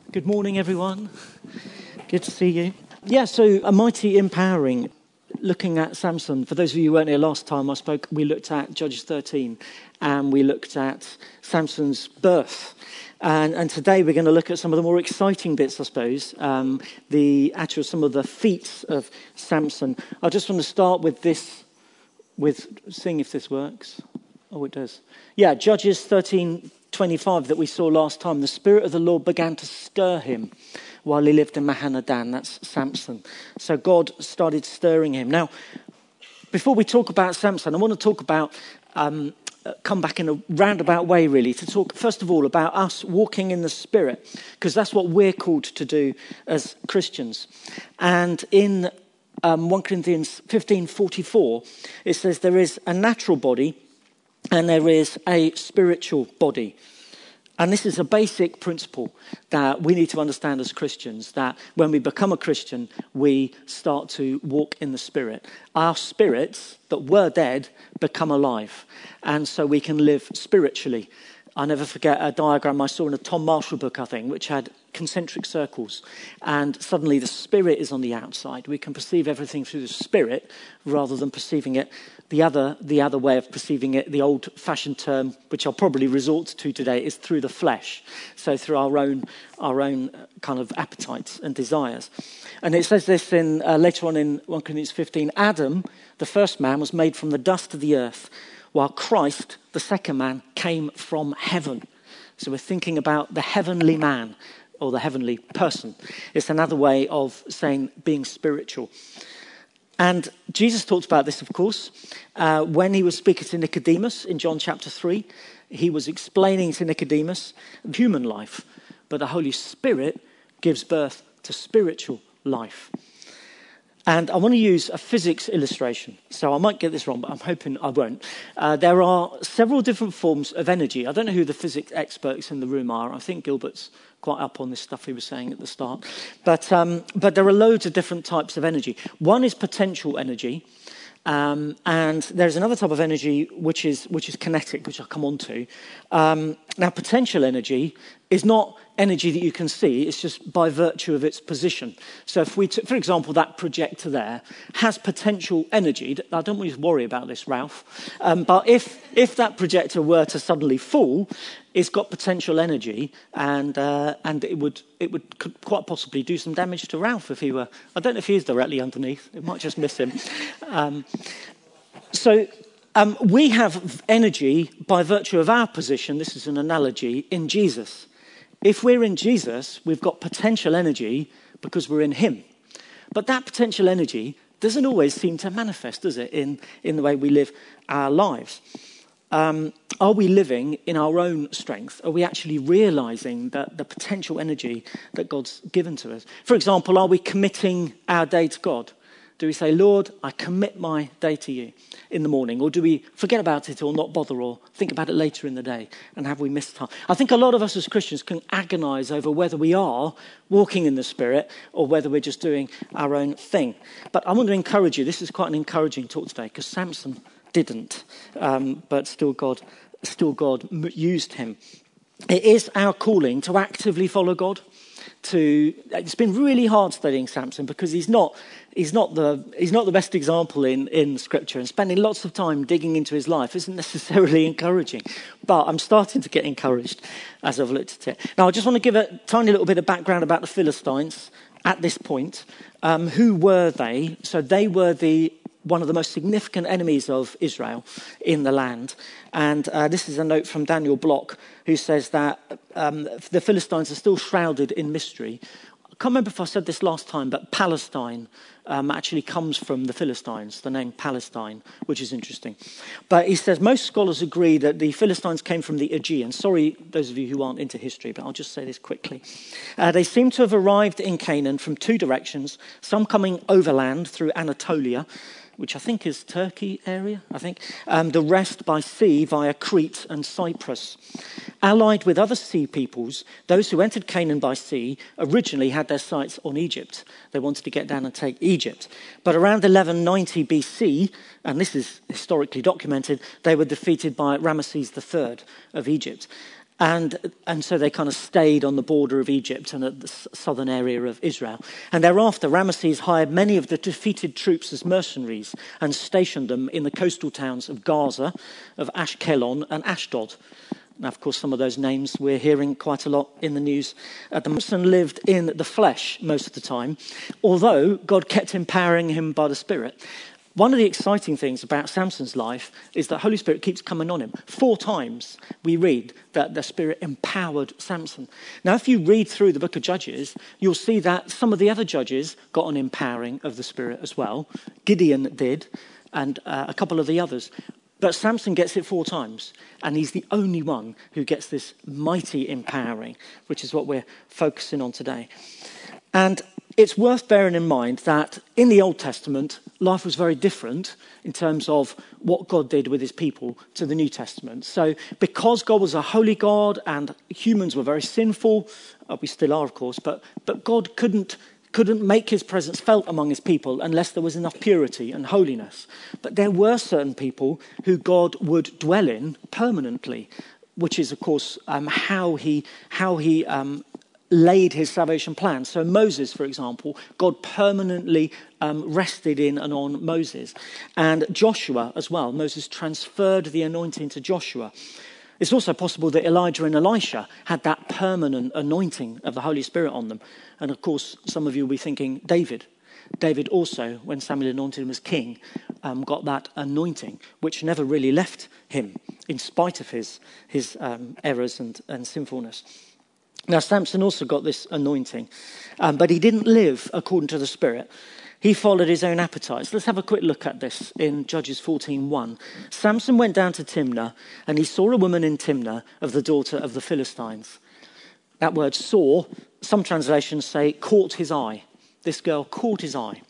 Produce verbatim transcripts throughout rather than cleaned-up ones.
Good morning, everyone. Good to see you. Yeah, so a mighty empowering. Looking at Samson, for those of you who weren't here last time I spoke, we looked at Judges thirteen and we looked at Samson's birth. And, and today we're going to look at some of the more exciting bits, I suppose, um, the actual some of the feats of Samson. I just want to start with this, with seeing if this works. Oh, it does. Yeah, Judges thirteen twenty-five that we saw last time. The Spirit of the Lord began to stir him while he lived in Mahanadan. That's Samson. So God started stirring him. Now, before we talk about Samson, I want to talk about, um, come back in a roundabout way, really, to talk, first of all, about us walking in the Spirit, because that's what we're called to do as Christians. And in um, First Corinthians fifteen forty-four, it says there is a natural body and there is a spiritual body. And this is a basic principle that we need to understand as Christians, that when we become a Christian, we start to walk in the Spirit. Our spirits that were dead become alive. And so we can live spiritually. I never forget a diagram I saw in a Tom Marshall book, I think, which had concentric circles. And suddenly the Spirit is on the outside. We can perceive everything through the Spirit rather than perceiving it the other the other way of perceiving it. The old-fashioned term, which I'll probably resort to today, is through the flesh. So through our own our own kind of appetites and desires. And it says this in uh, later on in First Corinthians fifteen. Adam, the first man, was made from the dust of the earth, while Christ, the second man, came from heaven. So we're thinking about the heavenly man or the heavenly person. It's another way of saying being spiritual. And Jesus talked about this, of course, uh, when he was speaking to Nicodemus in John chapter three. He was explaining to Nicodemus human life, but the Holy Spirit gives birth to spiritual life. And I want to use a physics illustration. So I might get this wrong, but I'm hoping I won't. Uh, there are several different forms of energy. I don't know who the physics experts in the room are. I think Gilbert's quite up on this stuff he was saying at the start. But um, but there are loads of different types of energy. One is potential energy. Um, and there's another type of energy which is which is kinetic, which I'll come on to. Um, now, potential energy is not energy that you can see. It's just by virtue of its position. So if we, t- for example, that projector there has potential energy. I don't want you to worry about this, Ralph. Um, but if if that projector were to suddenly fall, it's got potential energy, and uh, and it would it would could quite possibly do some damage to Ralph if he were. I don't know if he is directly underneath. It might just miss him. Um, so um, we have energy by virtue of our position. This is an analogy in Jesus. If we're in Jesus, we've got potential energy because we're in him. But that potential energy doesn't always seem to manifest, does it, in, in the way we live our lives? Um, are we living in our own strength? Are we actually realizing that the potential energy that God's given to us? For example, are we committing our day to God? Do we say, Lord, I commit my day to you in the morning? Or do we forget about it or not bother or think about it later in the day? And have we missed time? I think a lot of us as Christians can agonize over whether we are walking in the Spirit or whether we're just doing our own thing. But I want to encourage you. This is quite an encouraging talk today because Samson didn't, um, but still God, still God used him. It is our calling to actively follow God. To it's been really hard studying Samson because he's not he's not the he's not the best example in, in Scripture, and spending lots of time digging into his life isn't necessarily encouraging. But I'm starting to get encouraged as I've looked at it. Now I just want to give a tiny little bit of background about the Philistines at this point. Um, who were they? So they were the one of the most significant enemies of Israel in the land. And uh, this is a note from Daniel Block, who says that um, the Philistines are still shrouded in mystery. I can't remember if I said this last time, but Palestine um, actually comes from the Philistines, the name Palestine, which is interesting. But he says most scholars agree that the Philistines came from the Aegean. Sorry, those of you who aren't into history, but I'll just say this quickly. Uh, they seem to have arrived in Canaan from two directions, some coming overland through Anatolia, which I think is Turkey area, I think. Um, the rest by sea via Crete and Cyprus. Allied with other sea peoples, those who entered Canaan by sea originally had their sights on Egypt. They wanted to get down and take Egypt. But around eleven ninety B C, and this is historically documented, they were defeated by Ramesses the third of Egypt. And, and so they kind of stayed on the border of Egypt and at the southern area of Israel. And thereafter, Ramesses hired many of the defeated troops as mercenaries and stationed them in the coastal towns of Gaza, of Ashkelon and Ashdod. Now, of course, some of those names we're hearing quite a lot in the news. Uh, Samson lived in the flesh most of the time, although God kept empowering him by the Spirit. One of the exciting things about Samson's life is that Holy Spirit keeps coming on him. Four times we read that the Spirit empowered Samson. Now, if you read through the book of Judges, you'll see that some of the other judges got an empowering of the Spirit as well. Gideon did, and uh, a couple of the others. But Samson gets it four times, and he's the only one who gets this mighty empowering, which is what we're focusing on today. And it's worth bearing in mind that in the Old Testament, life was very different in terms of what God did with his people to the New Testament. So because God was a holy God and humans were very sinful, uh, we still are, of course, but, but God couldn't, couldn't make his presence felt among his people unless there was enough purity and holiness. But there were certain people who God would dwell in permanently, which is, of course, um, how he... How he um, laid his salvation plan. So Moses, for example, God permanently um, rested in and on Moses. And Joshua as well. Moses transferred the anointing to Joshua. It's also possible that Elijah and Elisha had that permanent anointing of the Holy Spirit on them. And of course, some of you will be thinking David. David also, when Samuel anointed him as king, um, got that anointing, which never really left him, in spite of his, his um, errors and, and sinfulness. Now, Samson also got this anointing, um, but he didn't live according to the Spirit. He followed his own appetites. Let's have a quick look at this in Judges fourteen one. Samson went down to Timnah, and he saw a woman in Timnah of the daughter of the Philistines. That word saw, some translations say, caught his eye. This girl caught his eye.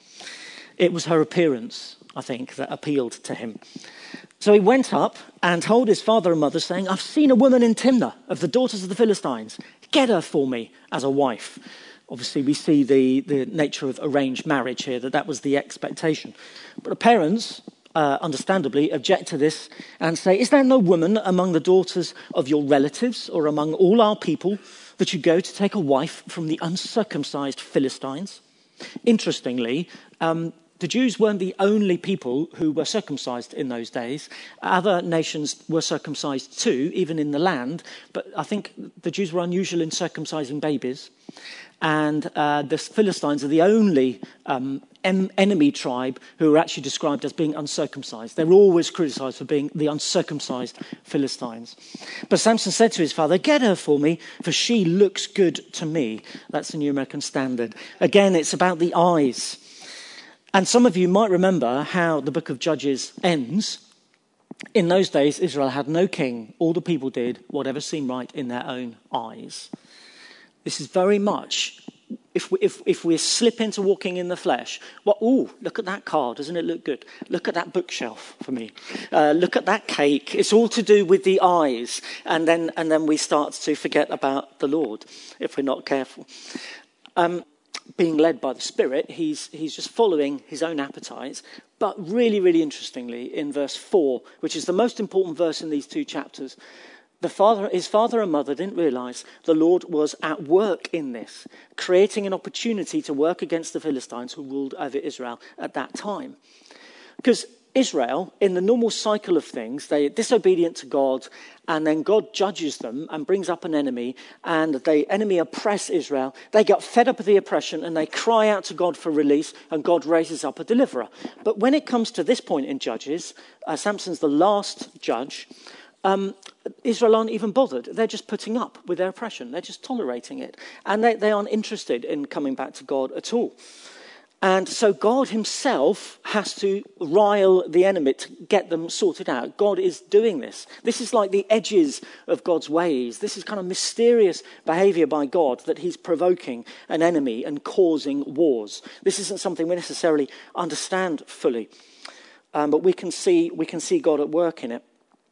It was her appearance, I think, that appealed to him. So he went up and told his father and mother, saying, I've seen a woman in Timnah of the daughters of the Philistines. Get her for me as a wife. Obviously, we see the, the nature of arranged marriage here, that that was the expectation. But the parents, uh, understandably, object to this and say, is there no woman among the daughters of your relatives or among all our people that you go to take a wife from the uncircumcised Philistines? Interestingly, um, the Jews weren't the only people who were circumcised in those days. Other nations were circumcised too, even in the land. But I think the Jews were unusual in circumcising babies. And uh, the Philistines are the only um, em- enemy tribe who are actually described as being uncircumcised. They were always criticized for being the uncircumcised Philistines. But Samson said to his father, get her for me, for she looks good to me. That's the New American Standard. Again, it's about the eyes. And some of you might remember how the book of Judges ends. In those days, Israel had no king. All the people did whatever seemed right in their own eyes. This is very much, if we, if, if we slip into walking in the flesh, well, oh, look at that car, doesn't it look good? Look at that bookshelf for me. Uh, look at that cake. It's all to do with the eyes. And then, and then we start to forget about the Lord if we're not careful. Um, being led by the Spirit, he's he's just following his own appetites. But really, really interestingly, in verse four, which is the most important verse in these two chapters, the father, his father and mother didn't realise the Lord was at work in this, creating an opportunity to work against the Philistines who ruled over Israel at that time. Because Israel, in the normal cycle of things, they are disobedient to God, and then God judges them and brings up an enemy, and the enemy oppress Israel. They get fed up with the oppression, and they cry out to God for release, and God raises up a deliverer. But when it comes to this point in Judges, uh, Samson's the last judge, um, Israel aren't even bothered. They're just putting up with their oppression. They're just tolerating it. And they, they aren't interested in coming back to God at all. And so God himself has to rile the enemy to get them sorted out. God is doing this. This is like the edges of God's ways. This is kind of mysterious behavior by God that he's provoking an enemy and causing wars. This isn't something we necessarily understand fully. Um, but we can see we can see God at work in it.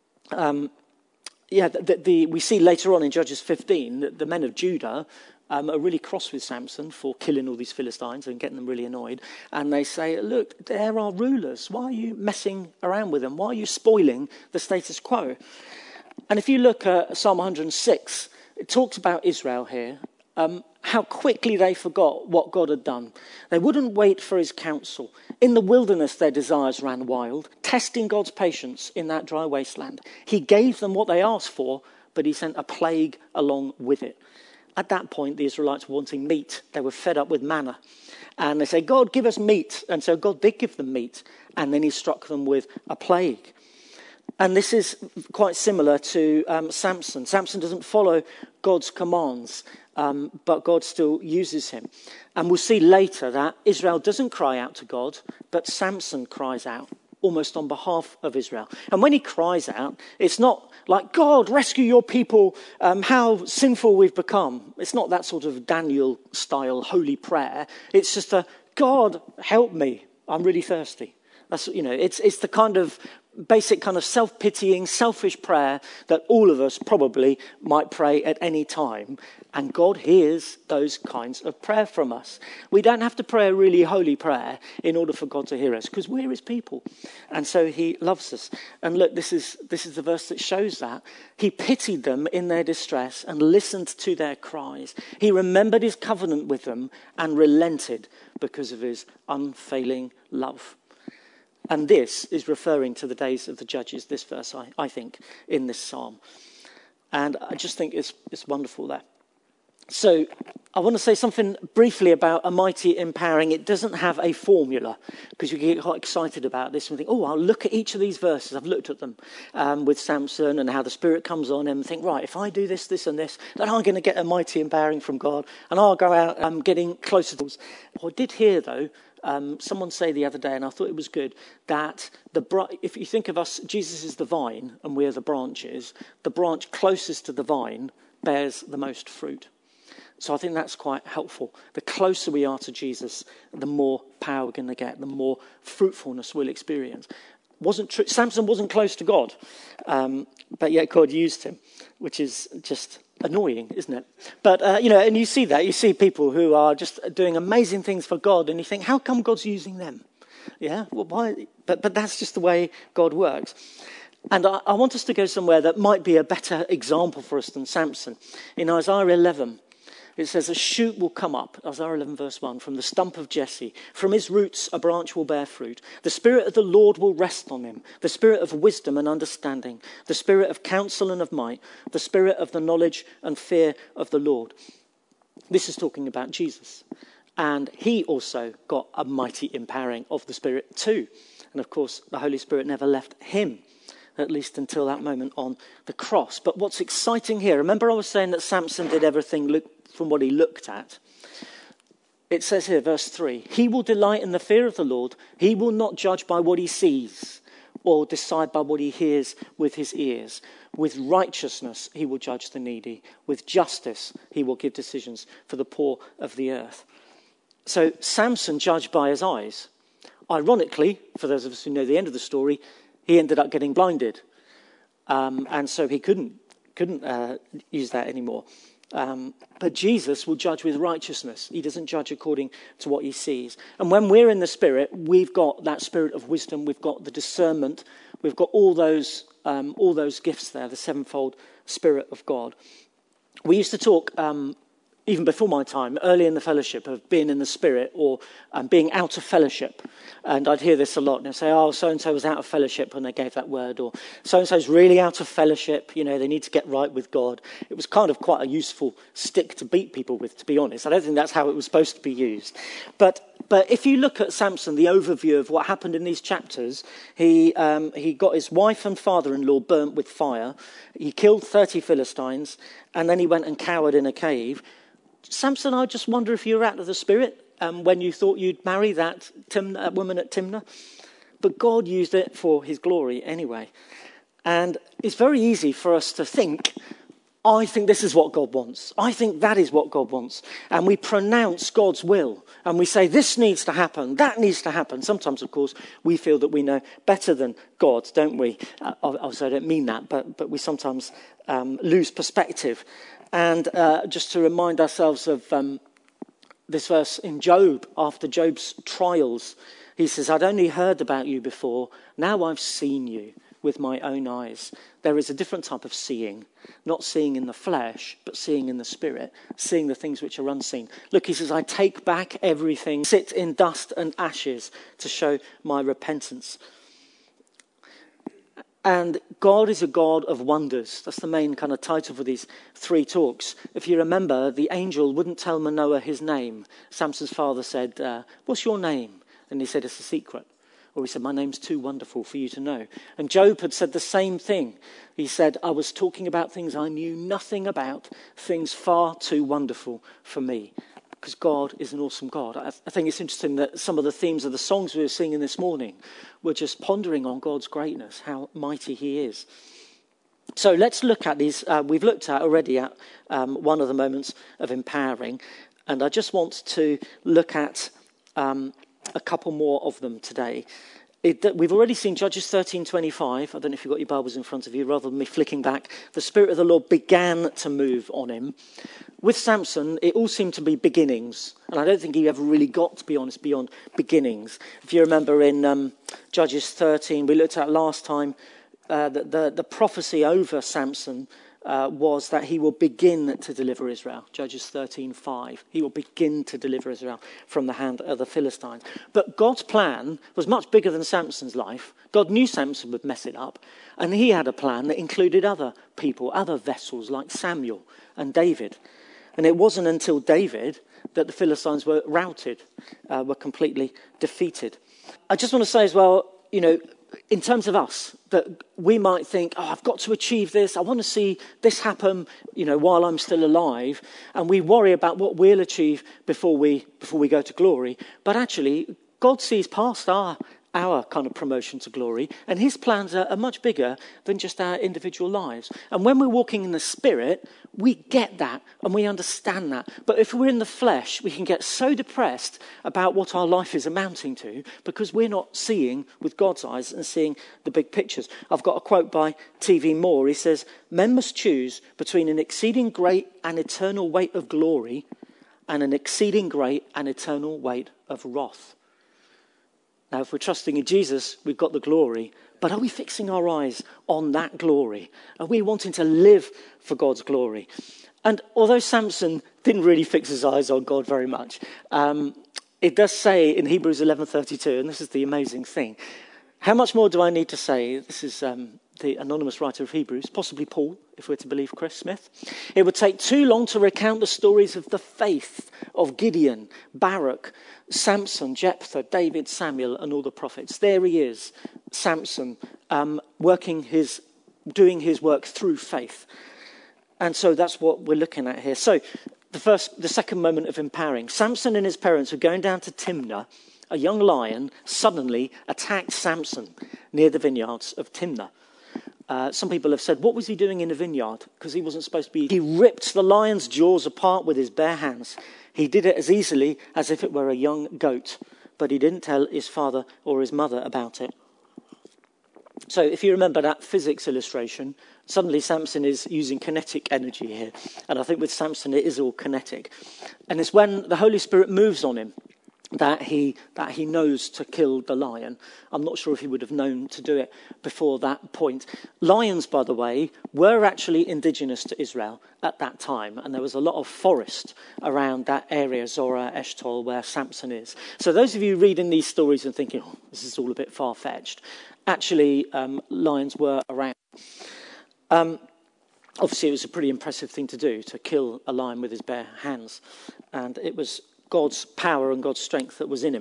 Um, yeah, the, the, we see later on in Judges fifteen that the men of Judah Um, are really cross with Samson for killing all these Philistines and getting them really annoyed. And they say, look, they're our rulers. Why are you messing around with them? Why are you spoiling the status quo? And if you look at Psalm one hundred six, it talks about Israel here, um, how quickly they forgot what God had done. They wouldn't wait for his counsel. In the wilderness, their desires ran wild, testing God's patience in that dry wasteland. He gave them what they asked for, but he sent a plague along with it. At that point, the Israelites were wanting meat. They were fed up with manna. And they say, God, give us meat. And so God did give them meat. And then he struck them with a plague. And this is quite similar to um, Samson. Samson doesn't follow God's commands, um, but God still uses him. And we'll see later that Israel doesn't cry out to God, but Samson cries out almost on behalf of Israel. And when he cries out, it's not like, God, rescue your people, um, how sinful we've become. It's not that sort of Daniel-style holy prayer. It's just a, God, help me, I'm really thirsty. That's, you know, it's it's the kind of basic kind of self-pitying, selfish prayer that all of us probably might pray at any time. And God hears those kinds of prayer from us. We don't have to pray a really holy prayer in order for God to hear us, because we're his people. And so he loves us. And look, this is this is the verse that shows that. He pitied them in their distress and listened to their cries. He remembered his covenant with them and relented because of his unfailing love. And this is referring to the days of the judges, this verse, I, I think, in this psalm. And I just think it's, it's wonderful there. So I want to say something briefly about a mighty empowering. It doesn't have a formula, because you get quite excited about this and think, oh, I'll look at each of these verses. I've looked at them um, with Samson and how the Spirit comes on him and think, right, if I do this, this and this, then I'm going to get a mighty empowering from God and I'll go out um, getting closer to us. What I did hear, though, Um, someone say the other day, and I thought it was good, that the if you think of us, Jesus is the vine and we're the branches, the branch closest to the vine bears the most fruit. So I think that's quite helpful. The closer we are to Jesus, the more power we're going to get, the more fruitfulness we'll experience. Wasn't true. Samson wasn't close to God, um, but yet God used him, which is just annoying, isn't it? But, uh, you know, and you see that. You see people who are just doing amazing things for God, and you think, how come God's using them? Yeah, well, why? But, but that's just the way God works. And I, I want us to go somewhere that might be a better example for us than Samson. In Isaiah eleven, it says, a shoot will come up, Isaiah eleven verse one, from the stump of Jesse. From his roots a branch will bear fruit. The Spirit of the Lord will rest on him, the Spirit of wisdom and understanding, the Spirit of counsel and of might, the Spirit of the knowledge and fear of the Lord. This is talking about Jesus. And he also got a mighty empowering of the Spirit too. And of course, the Holy Spirit never left him, at least until that moment on the cross. But what's exciting here, remember I was saying that Samson did everything look, from what he looked at. It says here, verse three, he will delight in the fear of the Lord. He will not judge by what he sees or decide by what he hears with his ears. With righteousness, he will judge the needy. With justice, he will give decisions for the poor of the earth. So Samson judged by his eyes. Ironically, for those of us who know the end of the story, he ended up getting blinded. Um, and so he couldn't, couldn't uh, use that anymore. Um, but Jesus will judge with righteousness. He doesn't judge according to what he sees. And when we're in the Spirit, we've got that spirit of wisdom. We've got the discernment. We've got all those um, all those gifts there, the sevenfold Spirit of God. We used to talk, um, even before my time, early in the fellowship, of being in the Spirit or um, being out of fellowship. And I'd hear this a lot. And they'd say, oh, so-and-so was out of fellowship when they gave that word. Or so-and-so's really out of fellowship. You know, they need to get right with God. It was kind of quite a useful stick to beat people with, to be honest. I don't think that's how it was supposed to be used. But but if you look at Samson, the overview of what happened in these chapters, he um, he got his wife and father-in-law burnt with fire. He killed thirty Philistines. And then he went and cowered in a cave. Samson, I just wonder if you're out of the Spirit um, when you thought you'd marry that, Tim, that woman at Timnah. But God used it for his glory anyway. And it's very easy for us to think, I think this is what God wants. I think that is what God wants. And we pronounce God's will. And we say, this needs to happen, that needs to happen. Sometimes, of course, we feel that we know better than God, don't we? Uh, obviously, I don't mean that, but, but we sometimes um, lose perspective. And uh, just to remind ourselves of um, this verse in Job, after Job's trials, he says, I'd only heard about you before, now I've seen you. with my own eyes. There is a different type of seeing, not seeing in the flesh, but seeing in the spirit, seeing the things which are unseen. Look, he says, I take back everything, sit in dust and ashes to show my repentance. And God is a God of wonders. That's the main kind of title for these three talks. If you remember, the angel wouldn't tell Manoah his name. Samson's father said, uh, what's your name? And he said, it's a secret. Or he said, my name's too wonderful for you to know. And Job had said the same thing. He said, I was talking about things I knew nothing about, things far too wonderful for me. Because God is an awesome God. I, I think it's interesting that some of the themes of the songs we were singing this morning were just pondering on God's greatness, how mighty he is. So let's look at these. Uh, we've looked at already at um, one of the moments of empowering. And I just want to look at um, a couple more of them today. It, we've already seen Judges thirteen twenty-five. I don't know if you've got your Bibles in front of you. Rather than me flicking back, the Spirit of the Lord began to move on him. With Samson, it all seemed to be beginnings. And I don't think he ever really got, to be honest, beyond beginnings. If you remember in um, Judges thirteen, we looked at last time, uh, the, the, the prophecy over Samson uh, was that he will begin to deliver Israel. Judges thirteen five. He will begin to deliver Israel from the hand of the Philistines. But God's plan was much bigger than Samson's life. God knew Samson would mess it up. And he had a plan that included other people, other vessels like Samuel and David. And it wasn't until David that the Philistines were routed, uh, were completely defeated. I just want to say as well, you know, in terms of us, that we might think, oh, I've got to achieve this. I want to see this happen, you know, while I'm still alive. And we worry about what we'll achieve before we before we go to glory. But actually, God sees past our our kind of promotion to glory, and his plans are, are much bigger than just our individual lives. And when we're walking in the Spirit, we get that and we understand that. But if we're in the flesh, we can get so depressed about what our life is amounting to because we're not seeing with God's eyes and seeing the big pictures. I've got a quote by T V Moore. He says, men must choose between an exceeding great and eternal weight of glory and an exceeding great and eternal weight of wrath. Now, if we're trusting in Jesus, we've got the glory. But are we fixing our eyes on that glory? Are we wanting to live for God's glory? And although Samson didn't really fix his eyes on God very much, um, it does say in Hebrews eleven thirty-two, and this is the amazing thing. How much more do I need to say? This is um, the anonymous writer of Hebrews, possibly Paul, if we're to believe Chris Smith. It would take too long to recount the stories of the faith of Gideon, Barak, Samson, Jephthah, David, Samuel, and all the prophets. There he is, Samson, um, working his, doing his work through faith. And so that's what we're looking at here. So the first, the second moment of empowering. Samson and his parents were going down to Timnah. A young lion suddenly attacked Samson near the vineyards of Timnah. Uh, some people have said, what was he doing in the vineyard? Because he wasn't supposed to be. He ripped the lion's jaws apart with his bare hands. He did it as easily as if it were a young goat, but he didn't tell his father or his mother about it. So if you remember that physics illustration, suddenly Samson is using kinetic energy here. And I think with Samson it is all kinetic. And it's when the Holy Spirit moves on him that he that he knows to kill the lion. I'm not sure if he would have known to do it before that point. Lions, by the way, were actually indigenous to Israel at that time, and there was a lot of forest around that area, Zorah, Eshtaol, where Samson is. So those of you reading these stories and thinking, oh, this is all a bit far-fetched, actually um, lions were around. Um, obviously, it was a pretty impressive thing to do, to kill a lion with his bare hands, and it was God's power and God's strength that was in him.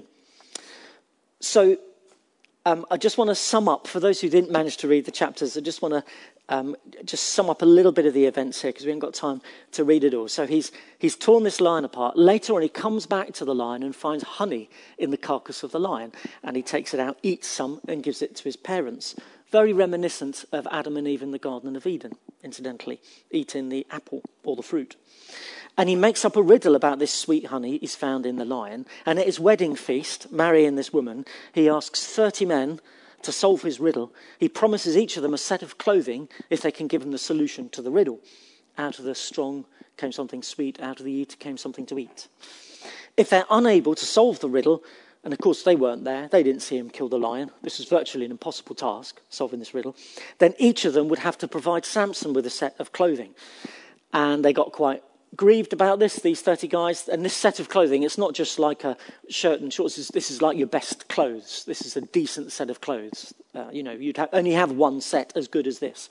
So um, I just want to sum up, for those who didn't manage to read the chapters, I just want to um, just sum up a little bit of the events here because we haven't got time to read it all. So he's he's torn this lion apart. Later on, he comes back to the lion and finds honey in the carcass of the lion, and he takes it out, eats some, and gives it to his parents. Very reminiscent of Adam and Eve in the Garden of Eden, incidentally, eating the apple or the fruit. And he makes up a riddle about this sweet honey he's found in the lion. And at his wedding feast, marrying this woman, he asks thirty men to solve his riddle. He promises each of them a set of clothing if they can give him the solution to the riddle. Out of the strong came something sweet, out of the eat came something to eat. If they're unable to solve the riddle, And of course, they weren't there. They didn't see him kill the lion. This was virtually an impossible task, solving this riddle. Then each of them would have to provide Samson with a set of clothing. And they got quite grieved about this, these thirty guys. And this set of clothing, it's not just like a shirt and shorts. This is like your best clothes. This is a decent set of clothes. Uh, you know, you'd ha- only have one set as good as this.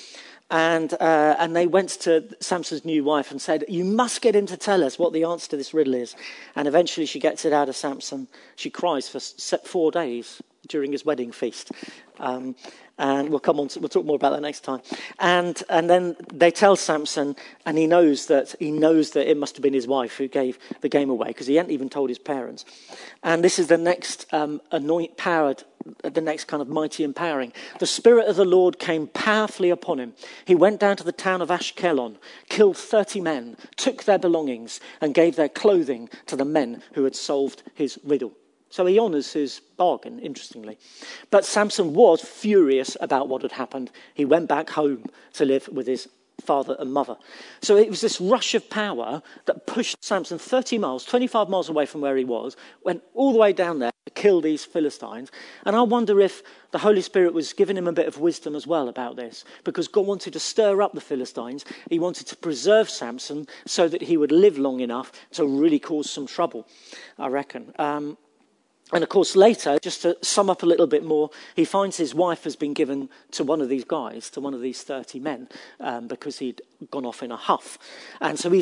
And uh, and they went to Samson's new wife and said, you must get him to tell us what the answer to this riddle is. And eventually she gets it out of Samson. She cries for four days during his wedding feast. Um, and we'll come on to, we'll talk more about that next time. And and then they tell Samson, and he knows that he knows that it must have been his wife who gave the game away, because he hadn't even told his parents. And this is the next um, anoint powered, the next kind of mighty empowering. The Spirit of the Lord came powerfully upon him. He went down to the town of Ashkelon, killed thirty men, took their belongings, and gave their clothing to the men who had solved his riddle. So he honours his bargain, interestingly. But Samson was furious about what had happened. He went back home to live with his father and mother. So it was this rush of power that pushed Samson thirty miles, twenty-five miles away from where he was, went all the way down there to kill these Philistines. And I wonder if the Holy Spirit was giving him a bit of wisdom as well about this, because God wanted to stir up the Philistines. He wanted to preserve Samson so that he would live long enough to really cause some trouble, I reckon. Um, And of course, later, just to sum up a little bit more, he finds his wife has been given to one of these guys, to one of these thirty men, um, because he'd gone off in a huff. And so he's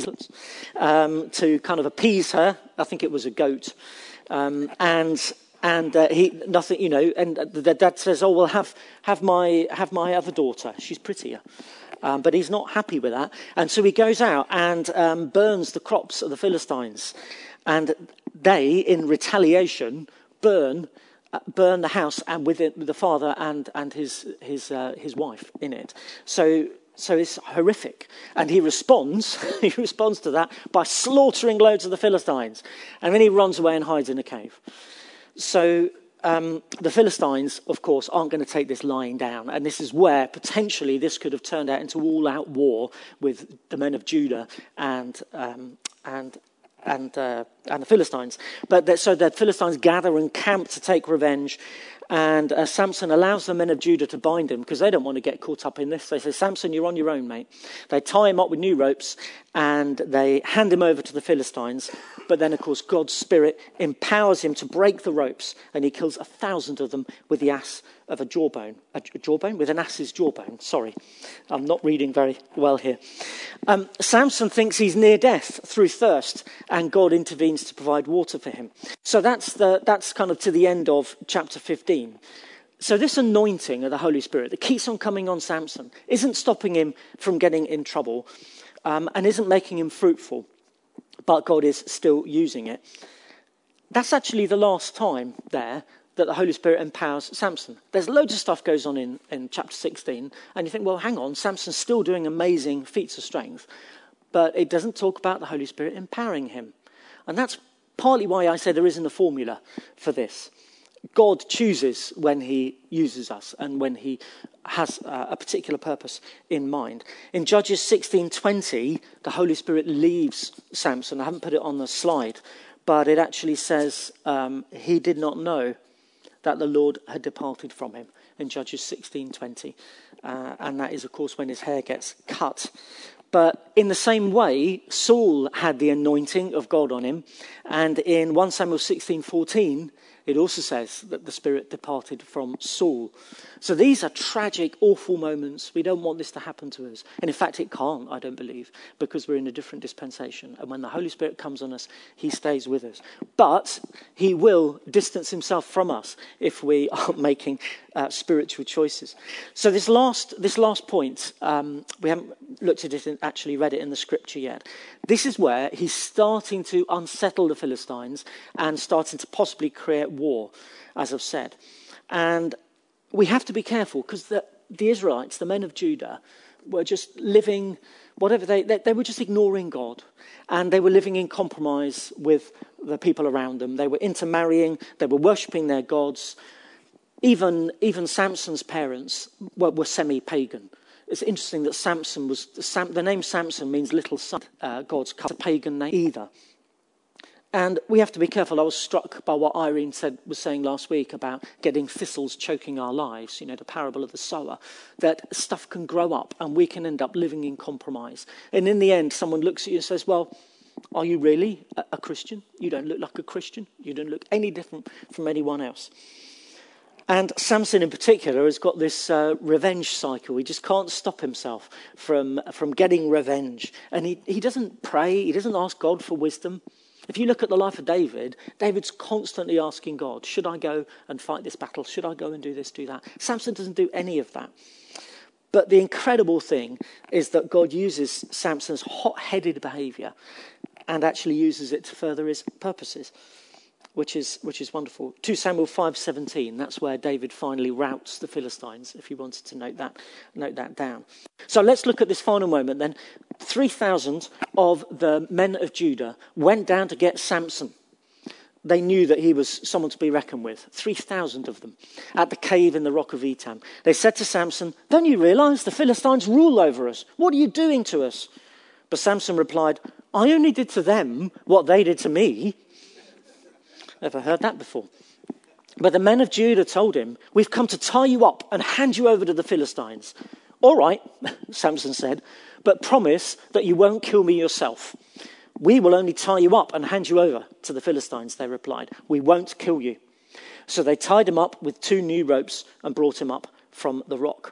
um, to kind of appease her. I think it was a goat. Um, and and uh, he nothing, you know. And the dad says, "Oh, well, have have my have my other daughter. She's prettier." Um, but he's not happy with that, and so he goes out and um, burns the crops of the Philistines. And they, in retaliation, burn uh, burn the house and with it, with the father and and his his uh, his wife in it. So so it's horrific. And he responds. he responds to that by slaughtering loads of the Philistines, and then he runs away and hides in a cave. So um, the Philistines, of course, aren't going to take this lying down, and this is where potentially this could have turned out into all-out war with the men of Judah and um, and. And, uh, and the Philistines. But so the Philistines gather and camp to take revenge. And uh, Samson allows the men of Judah to bind him because they don't want to get caught up in this. They say, Samson, you're on your own, mate. They tie him up with new ropes and they hand him over to the Philistines. But then, of course, God's Spirit empowers him to break the ropes, and he kills a thousand of them with the ass of a jawbone. A, a jawbone? With an ass's jawbone. Sorry, I'm not reading very well here. Um, Samson thinks he's near death through thirst, and God intervenes to provide water for him. So that's the that's kind of to the end of chapter fifteen. So this anointing of the Holy Spirit that keeps on coming on Samson isn't stopping him from getting in trouble um, and isn't making him fruitful, but God is still using it. That's actually the last time there that the Holy Spirit empowers Samson. There's loads of stuff goes on in, in chapter sixteen, and you think, well, hang on, Samson's still doing amazing feats of strength, but it doesn't talk about the Holy Spirit empowering him. And that's partly why I say there isn't a formula for this. God chooses when he uses us and when he has uh, a particular purpose in mind. In Judges sixteen twenty, the Holy Spirit leaves Samson. I haven't put it on the slide, but it actually says um, he did not know that the Lord had departed from him in Judges sixteen twenty. Uh, and that is, of course, when his hair gets cut. But in the same way, Saul had the anointing of God on him. And in First Samuel sixteen fourteen, it also says that the Spirit departed from Saul. So these are tragic, awful moments. We don't want this to happen to us. And in fact, it can't, I don't believe, because we're in a different dispensation. And when the Holy Spirit comes on us, he stays with us. But he will distance himself from us if we are making uh, spiritual choices. So this last this last point, um, we haven't looked at it and actually read it in the scripture yet. This is where he's starting to unsettle the Philistines and starting to possibly create war, as I've said. And we have to be careful because the, the Israelites, the men of Judah, were just living, whatever they, they, they were just ignoring God. And they were living in compromise with the people around them. They were intermarrying, they were worshipping their gods. Even, even Samson's parents were, were semi-pagan. It's interesting that Samson was, Sam, the name Samson means little son. Uh, God's pagan name either. And we have to be careful. I was struck by what Irene said was saying last week about getting thistles choking our lives, you know, the parable of the sower, that stuff can grow up and we can end up living in compromise. And in the end, someone looks at you and says, well, are you really a, a Christian? You don't look like a Christian. You don't look any different from anyone else. And Samson in particular has got this uh, revenge cycle. He just can't stop himself from, from getting revenge. And he, he doesn't pray. He doesn't ask God for wisdom. If you look at the life of David, David's constantly asking God, should I go and fight this battle? Should I go and do this, do that? Samson doesn't do any of that. But the incredible thing is that God uses Samson's hot-headed behaviour and actually uses it to further his purposes, which is which is wonderful. Second Samuel five seventeen, that's where David finally routs the Philistines, if you wanted to note that, note that down. So let's look at this final moment then. three thousand of the men of Judah went down to get Samson. They knew that he was someone to be reckoned with. three thousand of them at the cave in the rock of Etam. They said to Samson, don't you realise the Philistines rule over us? What are you doing to us? But Samson replied, I only did to them what they did to me. Never heard that before. But the men of Judah told him, we've come to tie you up and hand you over to the Philistines. All right, Samson said, but promise that you won't kill me yourself. We will only tie you up and hand you over to the Philistines, they replied. We won't kill you. So they tied him up with two new ropes and brought him up from the rock.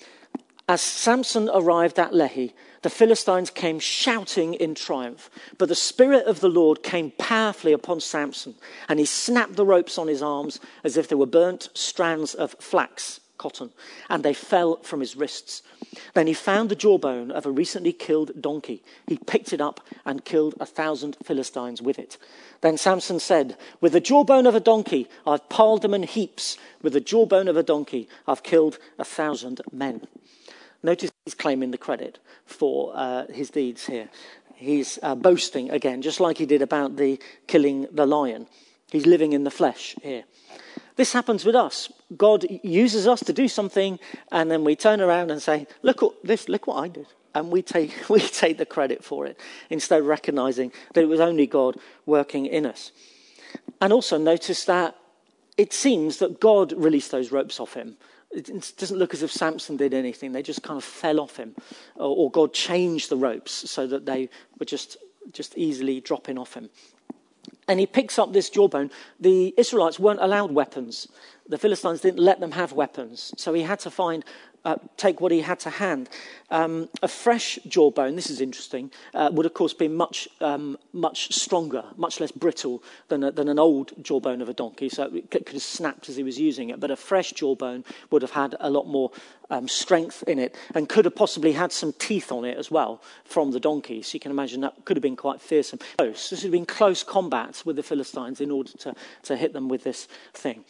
As Samson arrived at Lehi, the Philistines came shouting in triumph. But the Spirit of the Lord came powerfully upon Samson, and he snapped the ropes on his arms as if they were burnt strands of flax, cotton, and they fell from his wrists. Then he found the jawbone of a recently killed donkey. He picked it up and killed a thousand Philistines with it. Then Samson said, with the jawbone of a donkey, I've piled them in heaps. With the jawbone of a donkey, I've killed a thousand men. Notice he's claiming the credit for uh, his deeds here. He's uh, boasting again, just like he did about the killing the lion. He's living in the flesh here. This happens with us. God uses us to do something, and then we turn around and say, look what this, look what I did. And we take we take the credit for it, instead of recognizing that it was only God working in us. And also notice that it seems that God released those ropes off him. It doesn't look as if Samson did anything. They just kind of fell off him. Or, or God changed the ropes so that they were just, just easily dropping off him. And he picks up this jawbone. The Israelites weren't allowed weapons. The Philistines didn't let them have weapons. So he had to find, uh, take what he had to hand. Um, a fresh jawbone, this is interesting, uh, would of course be much um, much stronger, much less brittle than, a, than an old jawbone of a donkey. So it could have snapped as he was using it. But a fresh jawbone would have had a lot more um, strength in it and could have possibly had some teeth on it as well from the donkey. So you can imagine that could have been quite fearsome. Close. This would have been close combat with the Philistines in order to, to hit them with this thing.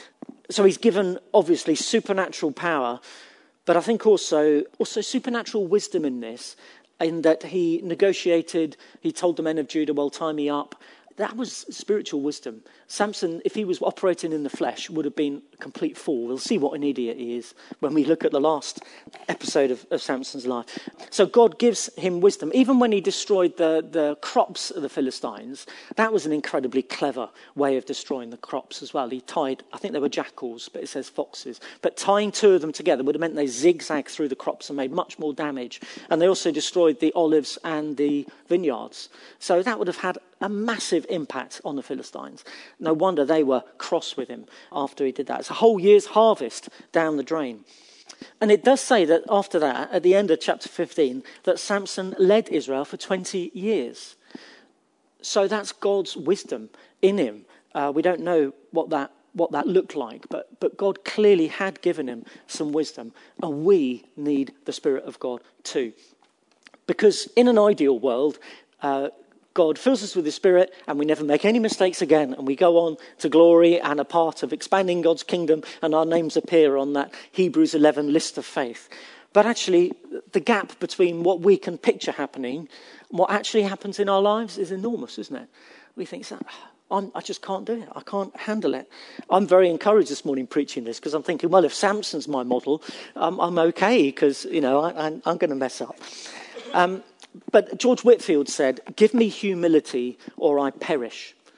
So he's given, obviously, supernatural power, but I think also, also supernatural wisdom in this, in that he negotiated, he told the men of Judah, well, tie me up. That was spiritual wisdom. Samson, if he was operating in the flesh, would have been a complete fool. We'll see what an idiot he is when we look at the last episode of, of Samson's life. So God gives him wisdom. Even when he destroyed the, the crops of the Philistines, that was an incredibly clever way of destroying the crops as well. He tied, I think they were jackals, but it says foxes. But tying two of them together would have meant they zigzagged through the crops and made much more damage. And they also destroyed the olives and the vineyards. So that would have had a massive impact on the Philistines. No wonder they were cross with him after he did that. It's a whole year's harvest down the drain. And it does say that after that, at the end of chapter fifteen, that Samson led Israel for twenty years. So that's God's wisdom in him. Uh, we don't know what that what that looked like, but, but God clearly had given him some wisdom. And we need the Spirit of God too. Because in an ideal world, uh, God fills us with the Spirit and we never make any mistakes again, and we go on to glory and a part of expanding God's kingdom, and our names appear on that Hebrews eleven list of faith. But actually, the gap between what we can picture happening and what actually happens in our lives is enormous, isn't it? We think, I'm, I just can't do it. I can't handle it. I'm very encouraged this morning preaching this because I'm thinking, well, if Samson's my model, um, I'm okay because, you know, I, I'm, I'm going to mess up. Um, But George Whitefield said, give me humility or I perish.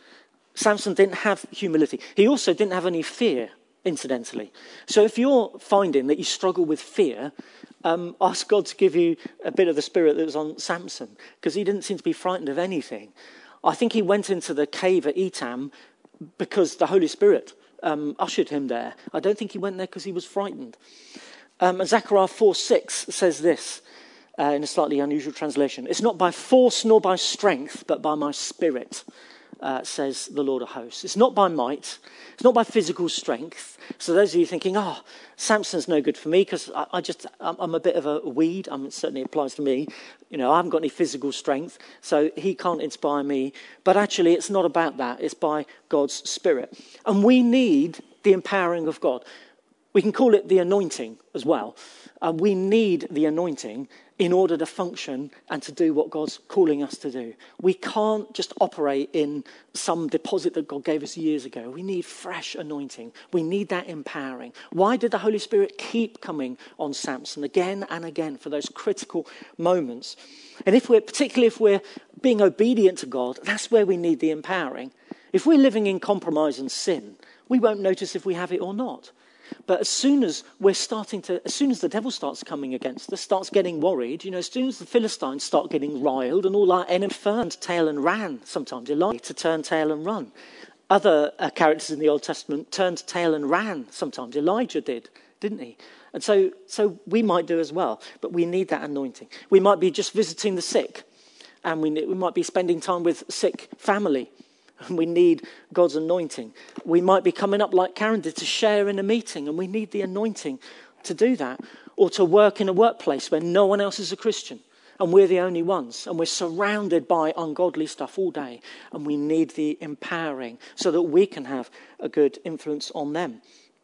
Samson didn't have humility. He also didn't have any fear, incidentally. So if you're finding that you struggle with fear, um, ask God to give you a bit of the spirit that was on Samson, because he didn't seem to be frightened of anything. I think he went into the cave at Etam because the Holy Spirit um, ushered him there. I don't think he went there because he was frightened. Um, and Zechariah four six says this, uh, in a slightly unusual translation. It's not by force nor by strength, but by my spirit, uh, says the Lord of hosts. It's not by might. It's not by physical strength. So those of you thinking, oh, Samson's no good for me because I, I just, I'm, I'm a bit of a weed. I mean, it certainly applies to me. You know, I haven't got any physical strength, so he can't inspire me. But actually, it's not about that. It's by God's Spirit. And we need the empowering of God. We can call it the anointing as well. Uh, we need the anointing in order to function and to do what God's calling us to do. We can't just operate in some deposit that God gave us years ago. We need fresh anointing. We need that empowering. Why did the Holy Spirit keep coming on Samson again and again for those critical moments? And if we're, particularly if we're being obedient to God, that's where we need the empowering. If we're living in compromise and sin, we won't notice if we have it or not. But as soon as we're starting to, as soon as the devil starts coming against us, starts getting worried, you know, as soon as the Philistines start getting riled and all our enemies turned tail and ran, sometimes Elijah to turn tail and run. Other uh, characters in the Old Testament turned tail and ran, sometimes Elijah did, didn't he? And so, so we might do as well, but we need that anointing. We might be just visiting the sick, and we, we might be spending time with sick family. And we need God's anointing. We might be coming up like Karen did to share in a meeting, and we need the anointing to do that. Or to work in a workplace where no one else is a Christian and we're the only ones, and we're surrounded by ungodly stuff all day, and we need the empowering so that we can have a good influence on them.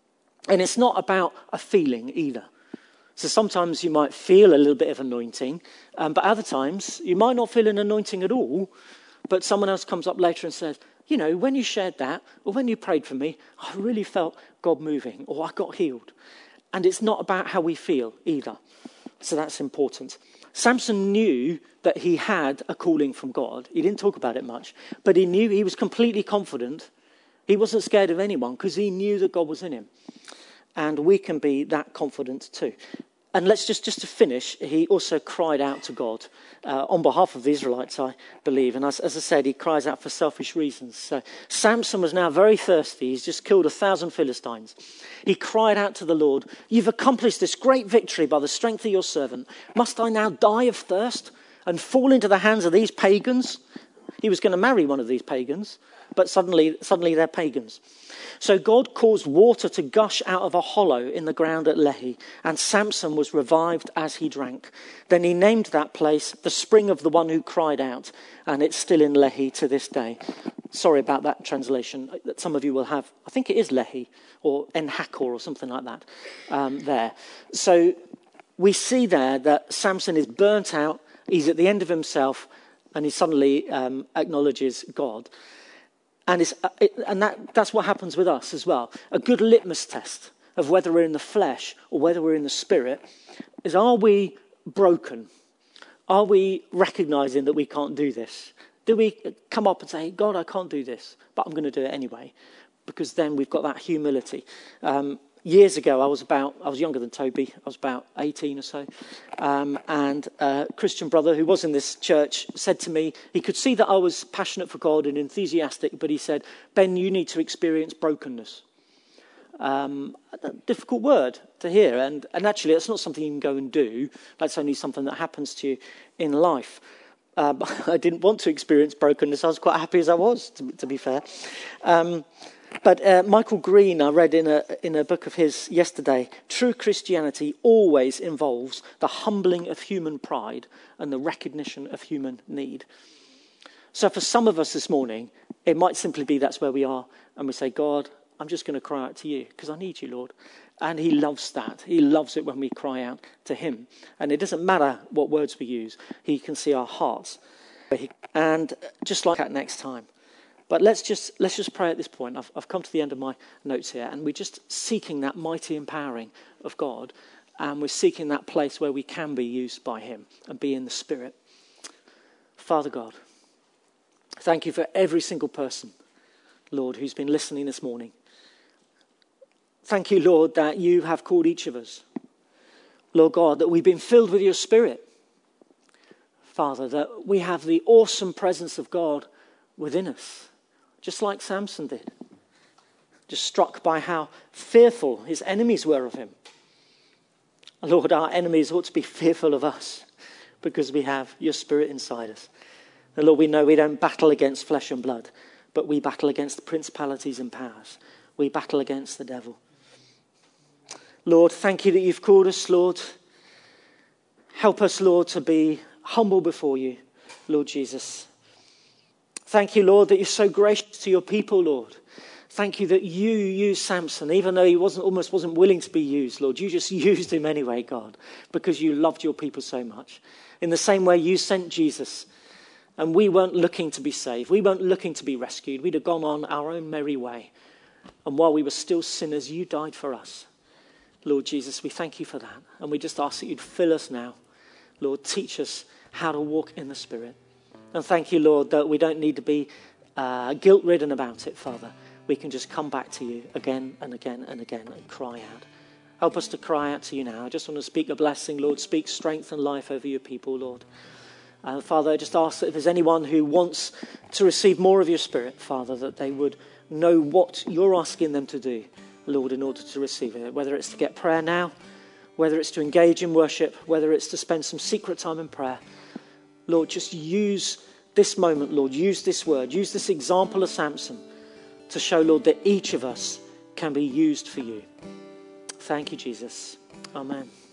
And it's not about a feeling either. So sometimes you might feel a little bit of anointing, um, but other times you might not feel an anointing at all. But someone else comes up later and says, you know, when you shared that, or when you prayed for me, I really felt God moving, or I got healed. And it's not about how we feel either. So that's important. Samson knew that he had a calling from God. He didn't talk about it much, but he knew, he was completely confident. He wasn't scared of anyone because he knew that God was in him. And we can be that confident too. And let's just, just to finish, he also cried out to God uh, on behalf of the Israelites, I believe. And as, as I said, he cries out for selfish reasons. So Samson was now very thirsty. He's just killed a thousand Philistines. He cried out to the Lord, you've accomplished this great victory by the strength of your servant. Must I now die of thirst and fall into the hands of these pagans? He was going to marry one of these pagans, but suddenly, suddenly they're pagans. So God caused water to gush out of a hollow in the ground at Lehi, and Samson was revived as he drank. Then he named that place the spring of the one who cried out, and it's still in Lehi to this day. Sorry about that translation that some of you will have. I think it is Lehi or En-Hakkor or something like that um, there. So we see there that Samson is burnt out. He's at the end of himself, and he suddenly um, acknowledges God. And, it's, it, and that, that's what happens with us as well. A good litmus test of whether we're in the flesh or whether we're in the spirit is, are we broken? Are we recognizing that we can't do this? Do we come up and say, God, I can't do this, but I'm going to do it anyway? Because then we've got that humility. Um, years ago, I was about, I was younger than Toby. I was about eighteen or so. Um, and a Christian brother who was in this church said to me, he could see that I was passionate for God and enthusiastic, but he said, Ben, you need to experience brokenness. Um, a difficult word to hear. And, and actually, it's not something you can go and do. That's only something that happens to you in life. Uh, I didn't want to experience brokenness. I was quite happy as I was, to, to be fair. Um, But uh, Michael Green, I read in a in a book of his yesterday, true Christianity always involves the humbling of human pride and the recognition of human need. So for some of us this morning, it might simply be that's where we are, and we say, God, I'm just going to cry out to you because I need you, Lord. And he loves that. He loves it when we cry out to him. And it doesn't matter what words we use. He can see our hearts. And just like that next time. But let's just let's just pray at this point. I've, I've come to the end of my notes here, and we're just seeking that mighty empowering of God, and we're seeking that place where we can be used by him and be in the Spirit. Father God, thank you for every single person Lord, who's been listening this morning. Thank you, Lord, that you have called each of us. Lord God, that we've been filled with your Spirit. Father, that we have the awesome presence of God within us, just like Samson did. Just struck by how fearful his enemies were of him. Lord, our enemies ought to be fearful of us because we have your Spirit inside us. And Lord, we know we don't battle against flesh and blood, but we battle against the principalities and powers. We battle against the devil. Lord, thank you that you've called us, Lord. Help us, Lord, to be humble before you, Lord Jesus. Thank you, Lord, that you're so gracious to your people, Lord. Thank you that you used Samson, even though he wasn't almost wasn't willing to be used, Lord. You just used him anyway, God, because you loved your people so much. In the same way you sent Jesus, and we weren't looking to be saved. We weren't looking to be rescued. We'd have gone on our own merry way. And while we were still sinners, you died for us. Lord Jesus, we thank you for that. And we just ask that you'd fill us now. Lord, teach us how to walk in the Spirit. And thank you, Lord, that we don't need to be uh, guilt-ridden about it, Father. We can just come back to you again and again and again and cry out. Help us to cry out to you now. I just want to speak a blessing, Lord. Speak strength and life over your people, Lord. Uh, Father, I just ask that if there's anyone who wants to receive more of your Spirit, Father, that they would know what you're asking them to do, Lord, in order to receive it. Whether it's to get prayer now, whether it's to engage in worship, whether it's to spend some secret time in prayer. Lord, just use this moment, Lord. Use this word. Use this example of Samson to show, Lord, that each of us can be used for you. Thank you, Jesus. Amen.